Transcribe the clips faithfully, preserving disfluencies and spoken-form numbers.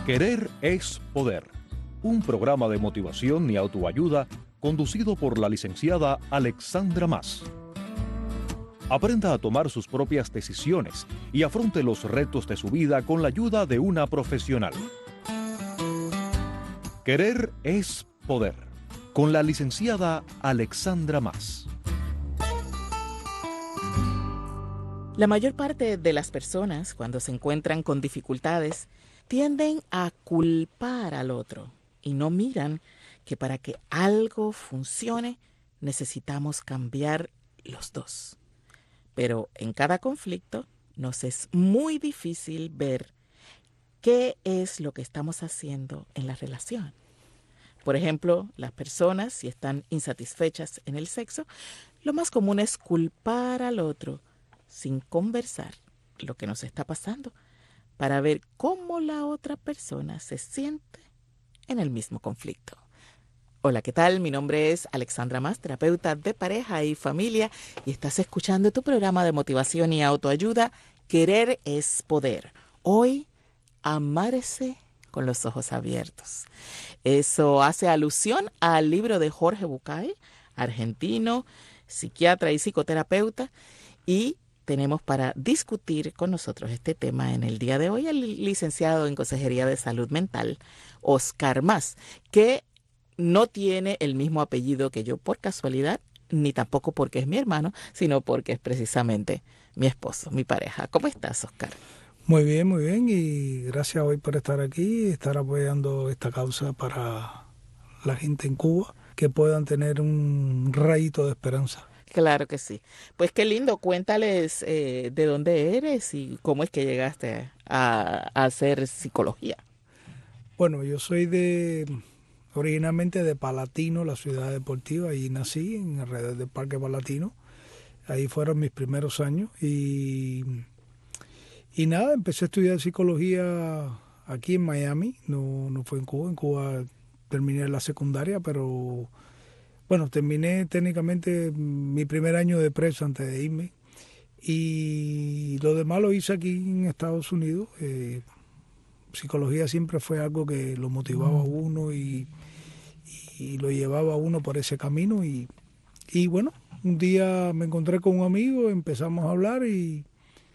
Querer es poder. Un programa de motivación y autoayuda conducido por la licenciada Alexandra Mas. Aprenda a tomar sus propias decisiones y afronte los retos de su vida con la ayuda de una profesional. Querer es poder. Con la licenciada Alexandra Mas. La mayor parte de las personas, cuando se encuentran con dificultades, tienden a culpar al otro y no miran que para que algo funcione necesitamos cambiar los dos. Pero en cada conflicto nos es muy difícil ver qué es lo que estamos haciendo en la relación. Por ejemplo, las personas, si están insatisfechas en el sexo, lo más común es culpar al otro sin conversar lo que nos está pasando para ver cómo la otra persona se siente en el mismo conflicto. Hola, ¿qué tal? Mi nombre es Alexandra Mas, terapeuta de pareja y familia, y estás escuchando tu programa de motivación y autoayuda, Querer es poder. Hoy, amarse con los ojos abiertos. Eso hace alusión al libro de Jorge Bucay, argentino, psiquiatra y psicoterapeuta, y tenemos para discutir con nosotros este tema en el día de hoy al licenciado en Consejería de Salud Mental, Oscar Mas, que no tiene el mismo apellido que yo por casualidad, ni tampoco porque es mi hermano, sino porque es precisamente mi esposo, mi pareja. ¿Cómo estás, Oscar? Muy bien, muy bien, y gracias hoy por estar aquí y estar apoyando esta causa para la gente en Cuba, que puedan tener un rayito de esperanza. Claro que sí. Pues qué lindo, cuéntales eh, de dónde eres y cómo es que llegaste a, a hacer psicología. Bueno, yo soy de originalmente de Palatino, la ciudad deportiva, ahí nací en alrededor del Parque Palatino. Ahí fueron mis primeros años y, y nada, empecé a estudiar psicología aquí en Miami, no, no fue en Cuba, en Cuba terminé la secundaria, pero bueno, terminé técnicamente mi primer año de preso antes de irme y lo demás lo hice aquí en Estados Unidos. Eh, psicología siempre fue algo que lo motivaba a uno y, y lo llevaba a uno por ese camino y, y bueno, un día me encontré con un amigo, empezamos a hablar y,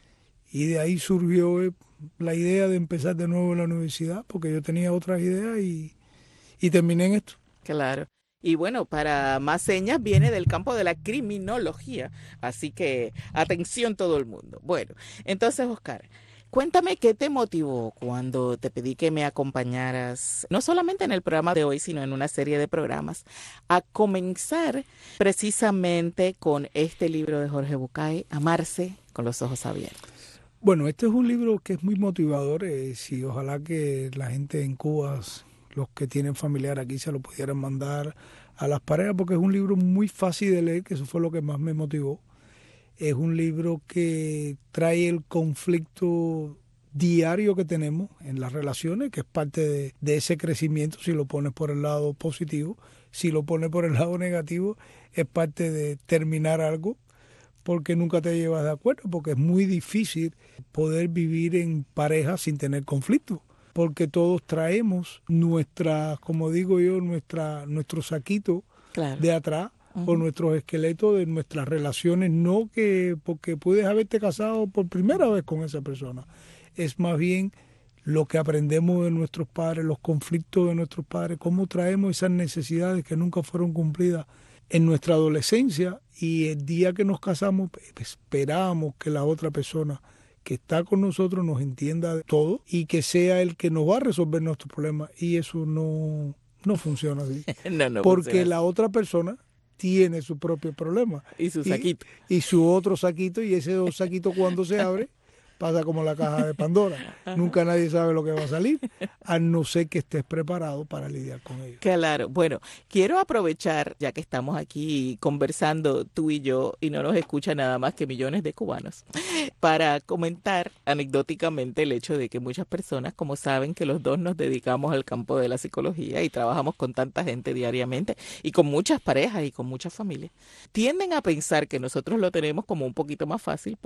y de ahí surgió la idea de empezar de nuevo en la universidad porque yo tenía otras ideas y, y terminé en esto. Claro. Y bueno, para más señas viene del campo de la criminología, así que atención todo el mundo. Bueno, entonces, Oscar, cuéntame qué te motivó cuando te pedí que me acompañaras, no solamente en el programa de hoy, sino en una serie de programas, a comenzar precisamente con este libro de Jorge Bucay, Amarse con los ojos abiertos. Bueno, este es un libro que es muy motivador eh, y ojalá que la gente en Cuba, los que tienen familiar aquí, se lo pudieran mandar a las parejas, porque es un libro muy fácil de leer, que eso fue lo que más me motivó. Es un libro que trae el conflicto diario que tenemos en las relaciones, que es parte de, de ese crecimiento, si lo pones por el lado positivo. Si lo pones por el lado negativo, es parte de terminar algo, porque nunca te llevas de acuerdo, porque es muy difícil poder vivir en pareja sin tener conflicto, porque todos traemos nuestra, como digo yo, nuestra, nuestro saquito claro. de atrás, uh-huh. o nuestros esqueletos de nuestras relaciones, no que porque puedes haberte casado por primera vez con esa persona, es más bien lo que aprendemos de nuestros padres, los conflictos de nuestros padres, cómo traemos esas necesidades que nunca fueron cumplidas en nuestra adolescencia y el día que nos casamos esperamos que la otra persona que está con nosotros nos entienda de todo y que sea el que nos va a resolver nuestros problemas, y eso no, no funciona así. no, no porque funciona. La otra persona tiene su propio problema. Y su saquito. Y, y su otro saquito, y ese saquito cuando se abre pasa como la caja de Pandora. Ajá. Nunca nadie sabe lo que va a salir, a no ser que estés preparado para lidiar con ello. Claro. Bueno, quiero aprovechar, ya que estamos aquí conversando tú y yo, y no nos escucha nada más que millones de cubanos, para comentar anecdóticamente el hecho de que muchas personas, como saben que los dos nos dedicamos al campo de la psicología y trabajamos con tanta gente diariamente, y con muchas parejas y con muchas familias, tienden a pensar que nosotros lo tenemos como un poquito más fácil, pues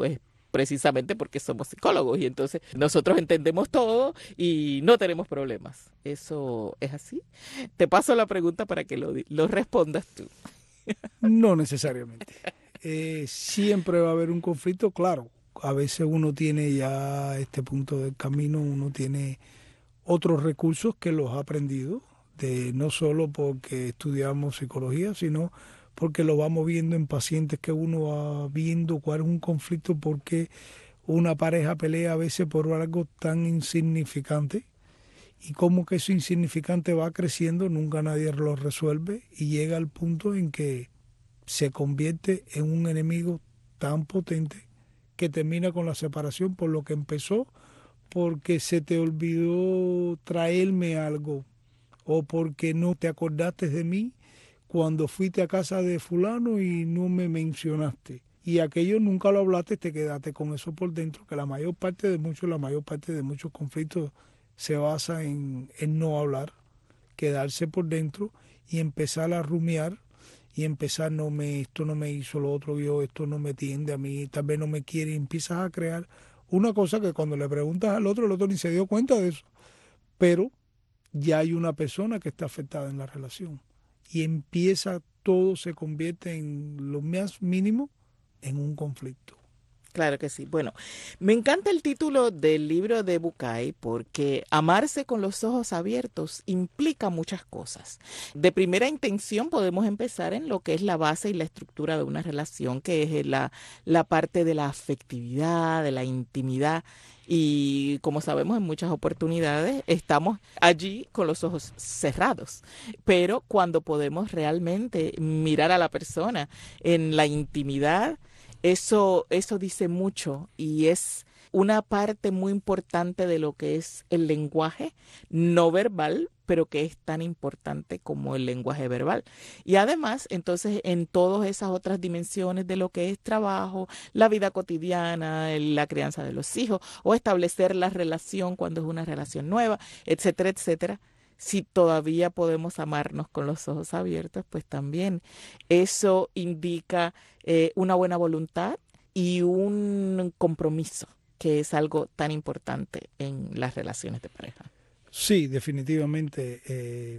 precisamente porque somos psicólogos y entonces nosotros entendemos todo y no tenemos problemas. ¿Eso es así? Te paso la pregunta para que lo, lo respondas tú. No necesariamente. Eh, siempre va a haber un conflicto, claro. A veces uno tiene ya este punto del camino, uno tiene otros recursos que los ha aprendido, de, no solo porque estudiamos psicología, sino porque lo vamos viendo en pacientes que uno va viendo cuál es un conflicto, porque una pareja pelea a veces por algo tan insignificante y como que eso insignificante va creciendo, nunca nadie lo resuelve y llega al punto en que se convierte en un enemigo tan potente que termina con la separación por lo que empezó, porque se te olvidó traerme algo o porque no te acordaste de mí cuando fuiste a casa de fulano y no me mencionaste. Y aquello nunca lo hablaste, te quedaste con eso por dentro, que la mayor parte de muchos, la mayor parte de muchos conflictos se basa en, en no hablar, quedarse por dentro y empezar a rumiar y empezar, no me, esto no me hizo, lo otro yo, esto no me tiende a mí, tal vez no me quiere, y empiezas a crear una cosa que cuando le preguntas al otro, el otro ni se dio cuenta de eso. Pero ya hay una persona que está afectada en la relación y empieza, todo se convierte en lo más mínimo en un conflicto. Claro que sí. Bueno, me encanta el título del libro de Bucay porque amarse con los ojos abiertos implica muchas cosas. De primera intención podemos empezar en lo que es la base y la estructura de una relación, que es la, la parte de la afectividad, de la intimidad. Y como sabemos, en muchas oportunidades estamos allí con los ojos cerrados. Pero cuando podemos realmente mirar a la persona en la intimidad, Eso, eso dice mucho y es una parte muy importante de lo que es el lenguaje no verbal, pero que es tan importante como el lenguaje verbal. Y además, entonces, en todas esas otras dimensiones de lo que es trabajo, la vida cotidiana, la crianza de los hijos, o establecer la relación cuando es una relación nueva, etcétera, etcétera. Si todavía podemos amarnos con los ojos abiertos, pues también eso indica eh, una buena voluntad y un compromiso, que es algo tan importante en las relaciones de pareja. Sí, definitivamente. Eh,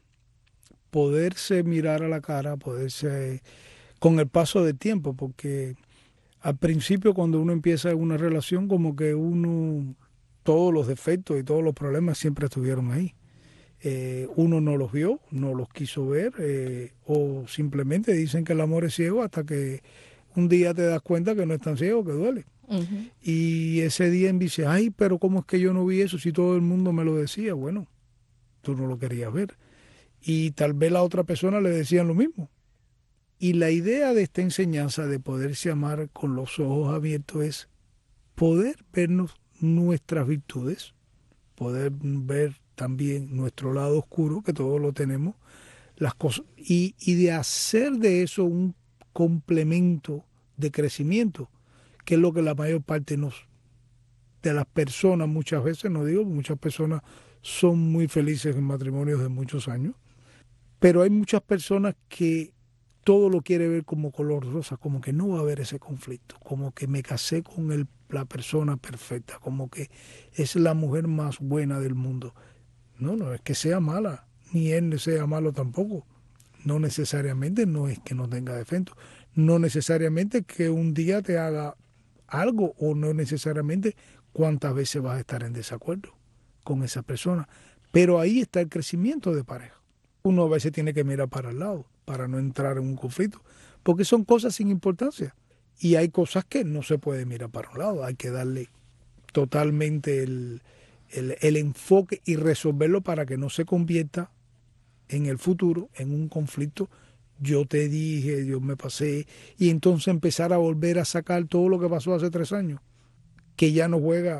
poderse mirar a la cara, poderse, con el paso del tiempo, porque al principio cuando uno empieza una relación, como que uno, todos los defectos y todos los problemas siempre estuvieron ahí. Eh, uno no los vio, no los quiso ver, eh, o simplemente dicen que el amor es ciego hasta que un día te das cuenta que no es tan ciego, que duele. Uh-huh. Y ese día dice, ay, pero ¿cómo es que yo no vi eso si todo el mundo me lo decía? Bueno, tú no lo querías ver. Y tal vez la otra persona le decían lo mismo. Y la idea de esta enseñanza de poderse amar con los ojos abiertos es poder vernos nuestras virtudes, poder ver también nuestro lado oscuro, que todos lo tenemos, las cosas, y, y de hacer de eso un complemento de crecimiento, que es lo que la mayor parte nos, de las personas muchas veces, no digo, muchas personas son muy felices en matrimonios de muchos años, pero hay muchas personas que todo lo quiere ver como color rosa, como que no va a haber ese conflicto, como que me casé con el, la persona perfecta, como que es la mujer más buena del mundo. No, no es que sea mala, ni él sea malo tampoco. No necesariamente no es que no tenga defectos, no necesariamente que un día te haga algo o no necesariamente cuántas veces vas a estar en desacuerdo con esa persona. Pero ahí está el crecimiento de pareja. Uno a veces tiene que mirar para el lado para no entrar en un conflicto, porque son cosas sin importancia. Y hay cosas que no se puede mirar para un lado, hay que darle totalmente el... El, el enfoque y resolverlo para que no se convierta en el futuro en un conflicto. Yo te dije, yo me pasé, y entonces empezar a volver a sacar todo lo que pasó hace tres años, que ya no juega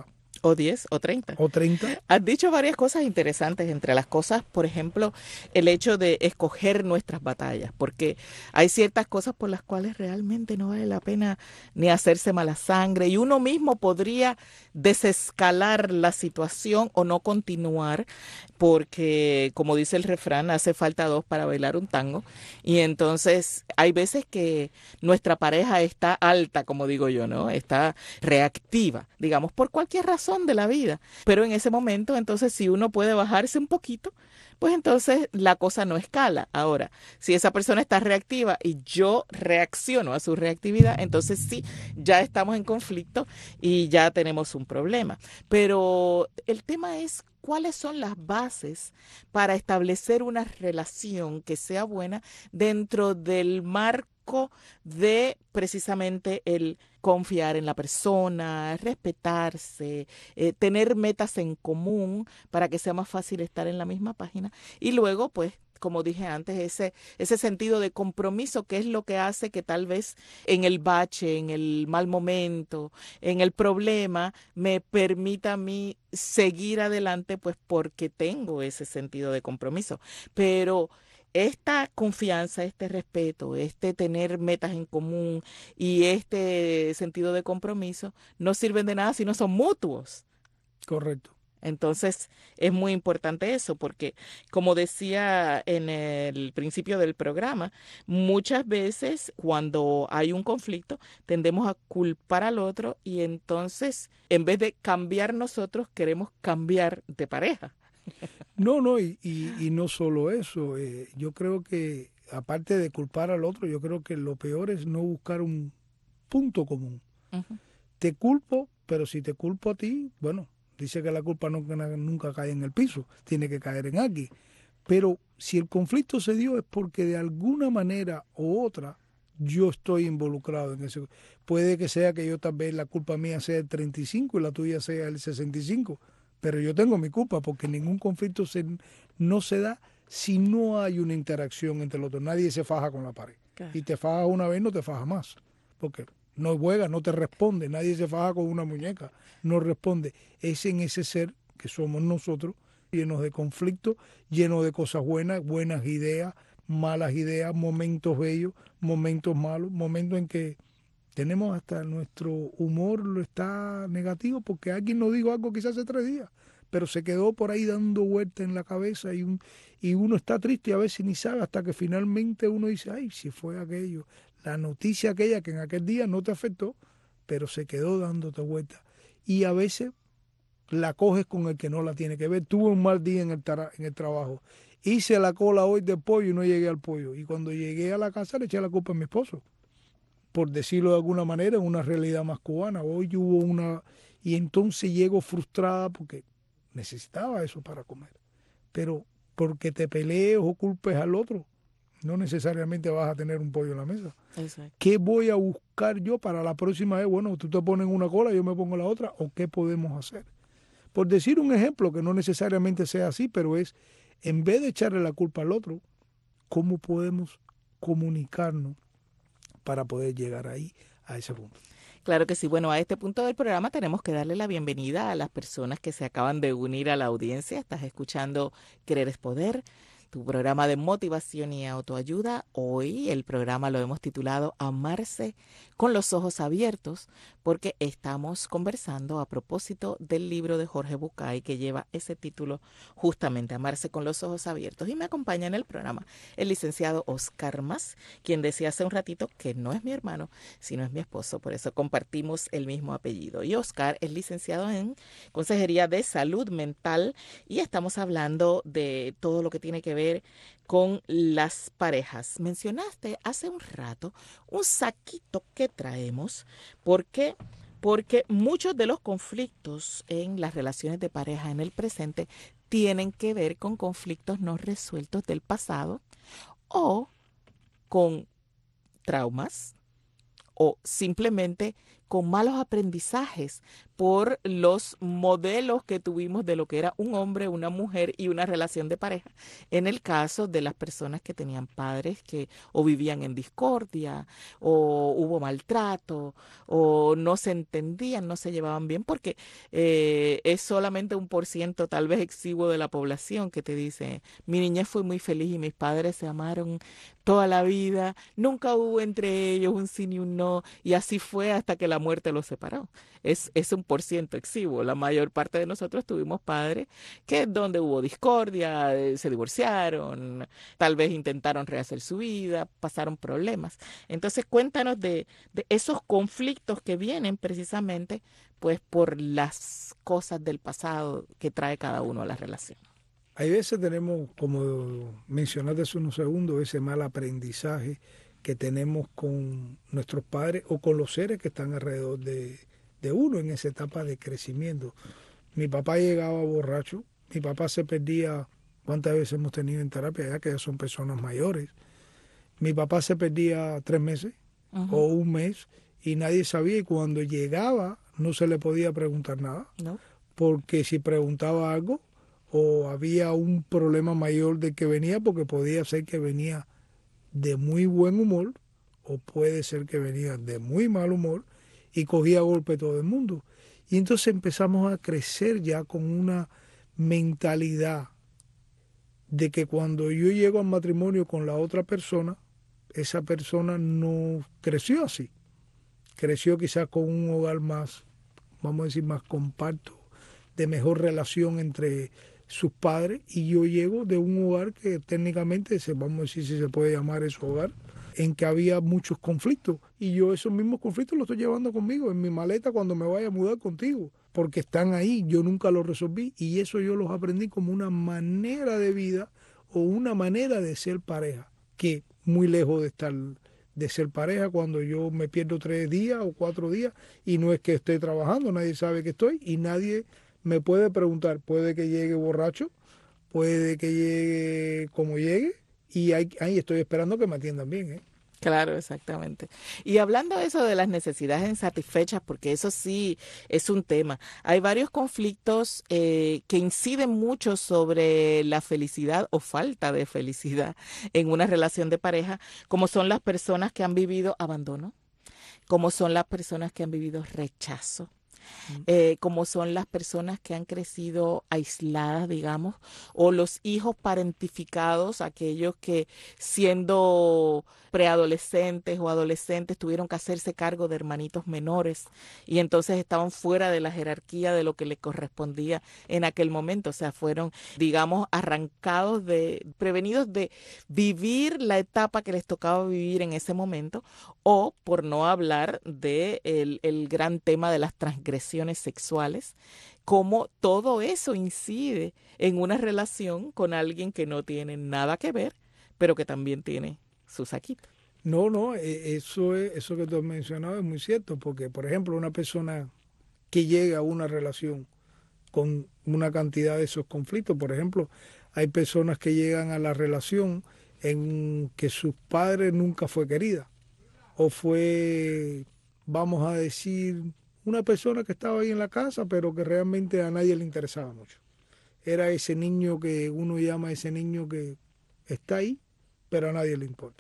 O diez o treinta. O treinta. Has dicho varias cosas interesantes, entre las cosas, por ejemplo, el hecho de escoger nuestras batallas, porque hay ciertas cosas por las cuales realmente no vale la pena ni hacerse mala sangre y uno mismo podría desescalar la situación o no continuar, porque como dice el refrán, hace falta dos para bailar un tango, y entonces hay veces que nuestra pareja está alta, como digo yo, ¿no? Está reactiva, digamos, por cualquier razón de la vida. Pero en ese momento, entonces, si uno puede bajarse un poquito, pues entonces la cosa no escala. Ahora, si esa persona está reactiva y yo reacciono a su reactividad, entonces sí, ya estamos en conflicto y ya tenemos un problema. Pero el tema es cuáles son las bases para establecer una relación que sea buena dentro del marco de precisamente el confiar en la persona, respetarse, eh, tener metas en común para que sea más fácil estar en la misma página. Y luego, pues, como dije antes, ese, ese sentido de compromiso, que es lo que hace que tal vez en el bache, en el mal momento, en el problema, me permita a mí seguir adelante, pues porque tengo ese sentido de compromiso. Pero esta confianza, este respeto, este tener metas en común y este sentido de compromiso no sirven de nada si no son mutuos. Correcto. Entonces es muy importante eso porque, como decía en el principio del programa, muchas veces cuando hay un conflicto tendemos a culpar al otro y entonces en vez de cambiar nosotros queremos cambiar de pareja. No, no, y, y, y no solo eso. Eh, yo creo que, aparte de culpar al otro, yo creo que lo peor es no buscar un punto común. Uh-huh. Te culpo, pero si te culpo a ti, bueno, dice que la culpa nunca, nunca cae en el piso, tiene que caer en alguien. Pero si el conflicto se dio es porque de alguna manera u otra yo estoy involucrado en eso. Puede que sea que yo tal vez la culpa mía sea el treinta y cinco y la tuya sea el sesenta y cinco. Pero yo tengo mi culpa porque ningún conflicto se, no se da si no hay una interacción entre los otros. Nadie se faja con la pared. Claro. Y te fajas una vez, no te fajas más. Porque no juega, no te responde. Nadie se faja con una muñeca. No responde. Es en ese ser que somos nosotros, llenos de conflictos, llenos de cosas buenas, buenas ideas, malas ideas, momentos bellos, momentos malos, momentos en que tenemos hasta nuestro humor lo está negativo porque alguien nos dijo algo quizás hace tres días, pero se quedó por ahí dando vueltas en la cabeza y, un, y uno está triste y a veces ni sabe hasta que finalmente uno dice, ay, si fue aquello, la noticia aquella que en aquel día no te afectó, pero se quedó dándote vueltas. Y a veces la coges con el que no la tiene que ver. Tuve un mal día en el, tra- en el trabajo. Hice la cola hoy del pollo y no llegué al pollo. Y cuando llegué a la casa le eché la culpa a mi esposo. Por decirlo de alguna manera, en una realidad más cubana. Hoy hubo una... Y entonces llego frustrada porque necesitaba eso para comer. Pero porque te pelees o culpes al otro, no necesariamente vas a tener un pollo en la mesa. Exacto. ¿Qué voy a buscar yo para la próxima vez? Bueno, tú te pones una cola, yo me pongo la otra, ¿o qué podemos hacer? Por decir un ejemplo que no necesariamente sea así, pero es, en vez de echarle la culpa al otro, ¿cómo podemos comunicarnos para poder llegar ahí, a ese punto? Claro que sí. Bueno, a este punto del programa tenemos que darle la bienvenida a las personas que se acaban de unir a la audiencia. Estás escuchando Querer es Poder, tu programa de motivación y autoayuda. Hoy el programa lo hemos titulado Amarse con los ojos abiertos, porque estamos conversando a propósito del libro de Jorge Bucay que lleva ese título justamente, Amarse con los ojos abiertos. Y me acompaña en el programa el licenciado Oscar Mas, quien decía hace un ratito que no es mi hermano, sino es mi esposo, por eso compartimos el mismo apellido. Y Oscar es licenciado en Consejería de Salud Mental y estamos hablando de todo lo que tiene que ver con las parejas. Mencionaste hace un rato un saquito que traemos, ¿por qué? Porque muchos de los conflictos en las relaciones de pareja en el presente tienen que ver con conflictos no resueltos del pasado o con traumas o simplemente con malos aprendizajes por los modelos que tuvimos de lo que era un hombre, una mujer y una relación de pareja. En el caso de las personas que tenían padres que o vivían en discordia, o hubo maltrato, o no se entendían, no se llevaban bien, porque eh, es solamente un por ciento tal vez exiguo de la población que te dice, mi niñez fue muy feliz y mis padres se amaron toda la vida, nunca hubo entre ellos un sí ni un no, y así fue hasta que la muerte los separó. Es, es un por ciento exiguo. La mayor parte de nosotros tuvimos padres que donde hubo discordia, eh, se divorciaron, tal vez intentaron rehacer su vida, pasaron problemas. Entonces cuéntanos de, de esos conflictos que vienen precisamente pues por las cosas del pasado que trae cada uno a la relación. Hay veces tenemos, como mencionaste hace unos segundos, ese mal aprendizaje que tenemos con nuestros padres o con los seres que están alrededor de, de uno en esa etapa de crecimiento. Mi papá llegaba borracho, mi papá se perdía, ¿cuántas veces hemos tenido en terapia ya que ya son personas mayores? Mi papá se perdía tres meses uh-huh. o un mes y nadie sabía, y cuando llegaba no se le podía preguntar nada, no. porque si preguntaba algo o había un problema mayor de que venía, porque podía ser que venía de muy buen humor o puede ser que venía de muy mal humor y cogía a golpe todo el mundo. Y entonces empezamos a crecer ya con una mentalidad de que cuando yo llego al matrimonio con la otra persona, esa persona no creció así. Creció quizás con un hogar más, vamos a decir, más compacto, de mejor relación entre sus padres, y yo llego de un hogar que técnicamente, vamos a decir si se puede llamar eso hogar, en que había muchos conflictos, y yo esos mismos conflictos los estoy llevando conmigo en mi maleta cuando me vaya a mudar contigo, porque están ahí, yo nunca los resolví, y eso yo los aprendí como una manera de vida o una manera de ser pareja, que muy lejos de estar de ser pareja cuando yo me pierdo tres días o cuatro días y no es que esté trabajando, nadie sabe que estoy y nadie me puede preguntar, puede que llegue borracho, puede que llegue como llegue, y ahí, ahí estoy esperando que me atiendan bien, ¿eh? Claro, exactamente. Y hablando de eso de las necesidades insatisfechas, porque eso sí es un tema, hay varios conflictos eh, que inciden mucho sobre la felicidad o falta de felicidad en una relación de pareja, como son las personas que han vivido abandono, como son las personas que han vivido rechazo, Eh, como son las personas que han crecido aisladas, digamos, o los hijos parentificados, aquellos que siendo preadolescentes o adolescentes tuvieron que hacerse cargo de hermanitos menores y entonces estaban fuera de la jerarquía de lo que les correspondía en aquel momento, o sea, fueron, digamos, arrancados de, prevenidos de vivir la etapa que les tocaba vivir en ese momento, o por no hablar de el, el gran tema de las transgresiones sexuales, cómo todo eso incide en una relación con alguien que no tiene nada que ver, pero que también tiene su saquito. No, no, eso, es, eso que tú has mencionado es muy cierto, porque, por ejemplo, una persona que llega a una relación con una cantidad de esos conflictos, por ejemplo, hay personas que llegan a la relación en que sus padres nunca fue querida, o fue, vamos a decir, una persona que estaba ahí en la casa, pero que realmente a nadie le interesaba mucho. Era ese niño que uno llama ese niño que está ahí, pero a nadie le importa.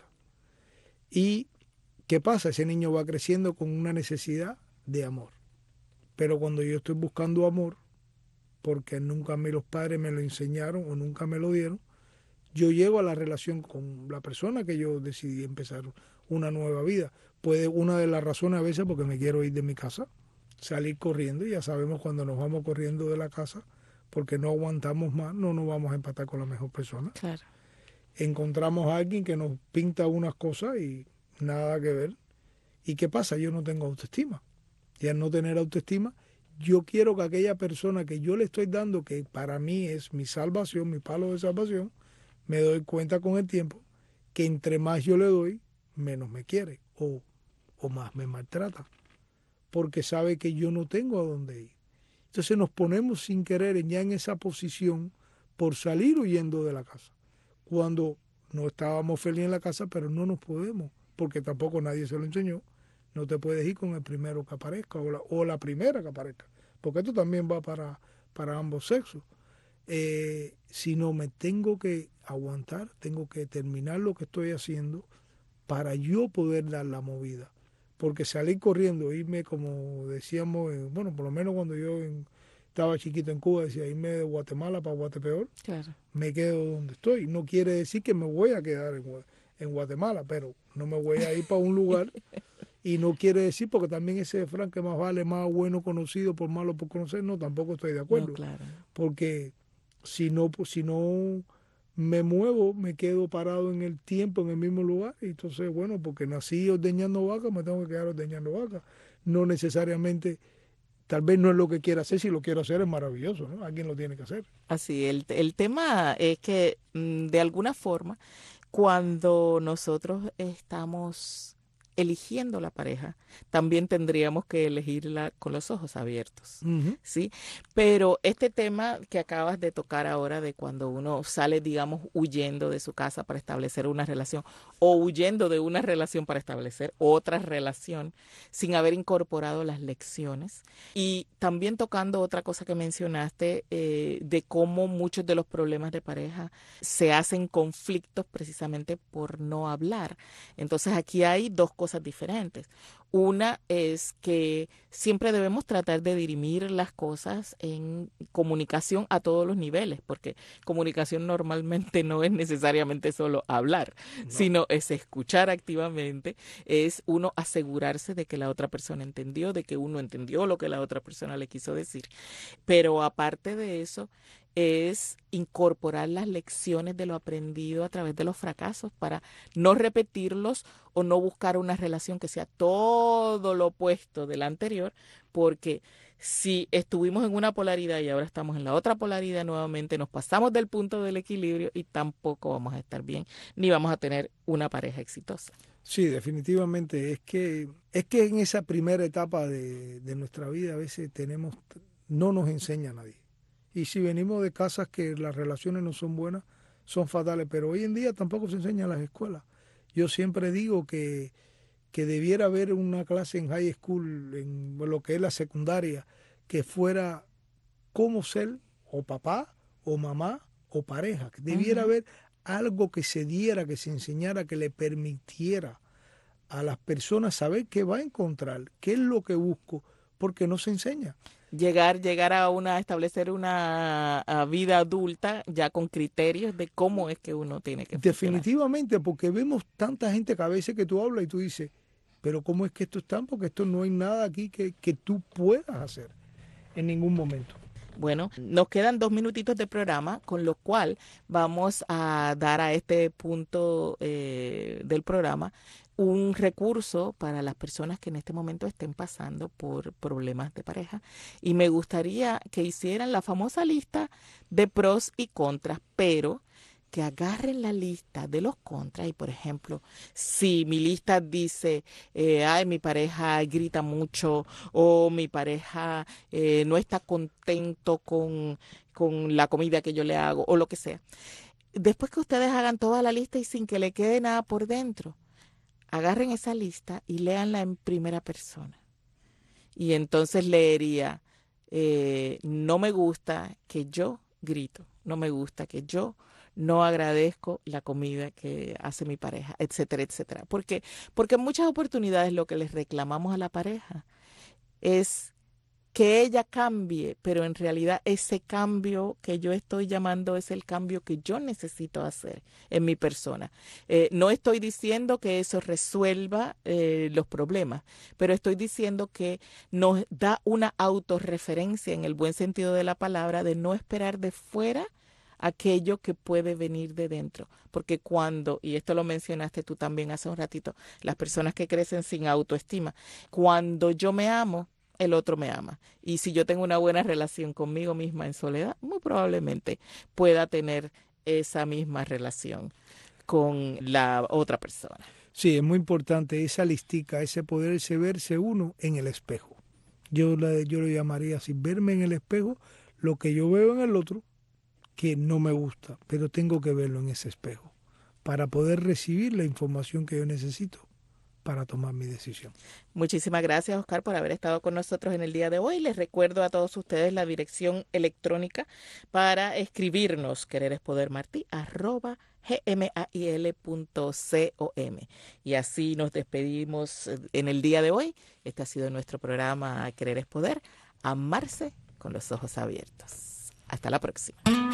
¿Y qué pasa? Ese niño va creciendo con una necesidad de amor. Pero cuando yo estoy buscando amor, porque nunca a mí los padres me lo enseñaron o nunca me lo dieron, yo llego a la relación con la persona que yo decidí empezar una nueva vida. Puede una de las razones a veces porque me quiero ir de mi casa, salir corriendo, y ya sabemos cuando nos vamos corriendo de la casa, porque no aguantamos más, no nos vamos a empatar con la mejor persona. Claro. Encontramos a alguien que nos pinta unas cosas y nada que ver. ¿Y qué pasa? Yo no tengo autoestima. Y al no tener autoestima, yo quiero que aquella persona que yo le estoy dando, que para mí es mi salvación, mi palo de salvación, me doy cuenta con el tiempo que entre más yo le doy, menos me quiere o, o más me maltrata, porque sabe que yo no tengo a dónde ir. Entonces nos ponemos sin querer ya en esa posición por salir huyendo de la casa, cuando no estábamos felices en la casa, pero no nos podemos, porque tampoco nadie se lo enseñó. No te puedes ir con el primero que aparezca o la, o la primera que aparezca, porque esto también va para, para ambos sexos, eh, sino me tengo que aguantar, tengo que terminar lo que estoy haciendo para yo poder dar la movida. Porque salir corriendo, irme, como decíamos, eh, bueno, por lo menos cuando yo en, estaba chiquito en Cuba, decía, irme de Guatemala para Guatepeor, Claro. me quedo donde estoy. No quiere decir que me voy a quedar en, en Guatemala, pero no me voy a ir para un lugar. Y no quiere decir, porque también ese refrán que más vale más bueno conocido por malo por conocer, no, tampoco estoy de acuerdo. No, claro. Porque si no, pues, si no me muevo, me quedo parado en el tiempo, en el mismo lugar. Y entonces, bueno, porque nací ordeñando vacas, me tengo que quedar ordeñando vacas. No necesariamente, tal vez no es lo que quiera hacer, si lo quiero hacer es maravilloso, ¿no? Alguien lo tiene que hacer. Así, el, el tema es que mm, de alguna forma, cuando nosotros estamos eligiendo la pareja, también tendríamos que elegirla con los ojos abiertos, Uh-huh. ¿sí? Pero este tema que acabas de tocar ahora de cuando uno sale, digamos, huyendo de su casa para establecer una relación o huyendo de una relación para establecer otra relación sin haber incorporado las lecciones, y también tocando otra cosa que mencionaste, eh, de cómo muchos de los problemas de pareja se hacen conflictos precisamente por no hablar. Entonces aquí hay dos cosas diferentes. Una es que siempre debemos tratar de dirimir las cosas en comunicación a todos los niveles, porque comunicación normalmente no es necesariamente solo hablar, No. sino es escuchar activamente, es uno asegurarse de que la otra persona entendió, de que uno entendió lo que la otra persona le quiso decir. Pero aparte de eso, es incorporar las lecciones de lo aprendido a través de los fracasos para no repetirlos o no buscar una relación que sea todo lo opuesto de la anterior, porque si estuvimos en una polaridad y ahora estamos en la otra polaridad nuevamente, nos pasamos del punto del equilibrio y tampoco vamos a estar bien, ni vamos a tener una pareja exitosa. Sí, definitivamente. Es que, es que en esa primera etapa de, de nuestra vida a veces tenemos, no nos enseña a nadie. Y si venimos de casas que las relaciones no son buenas, son fatales, pero hoy en día tampoco se enseña en las escuelas. Yo siempre digo que, que debiera haber una clase en high school, en lo que es la secundaria, que fuera cómo ser o papá, o mamá, o pareja. Que debiera Ujú. haber algo que se diera, que se enseñara, que le permitiera a las personas saber qué va a encontrar, qué es lo que busco, porque no se enseña. Llegar, llegar a una, establecer una a vida adulta ya con criterios de cómo es que uno tiene que funcionar. Definitivamente, porque vemos tanta gente que a veces que tú hablas y tú dices, pero ¿cómo es que esto está? Porque esto no hay nada aquí que, que tú puedas hacer en ningún momento. Bueno, nos quedan dos minutitos de programa, con lo cual vamos a dar a este punto eh, del programa un recurso para las personas que en este momento estén pasando por problemas de pareja. Y me gustaría que hicieran la famosa lista de pros y contras, pero que agarren la lista de los contras y, por ejemplo, si mi lista dice, eh, ay, mi pareja grita mucho o mi pareja eh, no está contento con, con la comida que yo le hago o lo que sea. Después que ustedes hagan toda la lista y sin que le quede nada por dentro, agarren esa lista y léanla en primera persona. Y entonces leería, eh, no me gusta que yo grito, no me gusta que yo no agradezco la comida que hace mi pareja, etcétera, etcétera. ¿Por qué? Porque en muchas oportunidades lo que les reclamamos a la pareja es que ella cambie, pero en realidad ese cambio que yo estoy llamando es el cambio que yo necesito hacer en mi persona. Eh, no estoy diciendo que eso resuelva eh, los problemas, pero estoy diciendo que nos da una autorreferencia en el buen sentido de la palabra de no esperar de fuera aquello que puede venir de dentro. Porque cuando, y esto lo mencionaste tú también hace un ratito, las personas que crecen sin autoestima, cuando yo me amo, el otro me ama. Y si yo tengo una buena relación conmigo misma en soledad, muy probablemente pueda tener esa misma relación con la otra persona. Sí, es muy importante esa listica, ese poderse verse uno en el espejo. Yo, la, yo lo llamaría así, verme en el espejo, lo que yo veo en el otro, que no me gusta, pero tengo que verlo en ese espejo para poder recibir la información que yo necesito para tomar mi decisión. Muchísimas gracias, Oscar, por haber estado con nosotros en el día de hoy. Les recuerdo a todos ustedes la dirección electrónica para escribirnos, quererespodermartí, arroba gmail punto com. Y así nos despedimos en el día de hoy. Este ha sido nuestro programa Querer es Poder. Amarse con los ojos abiertos. Hasta la próxima.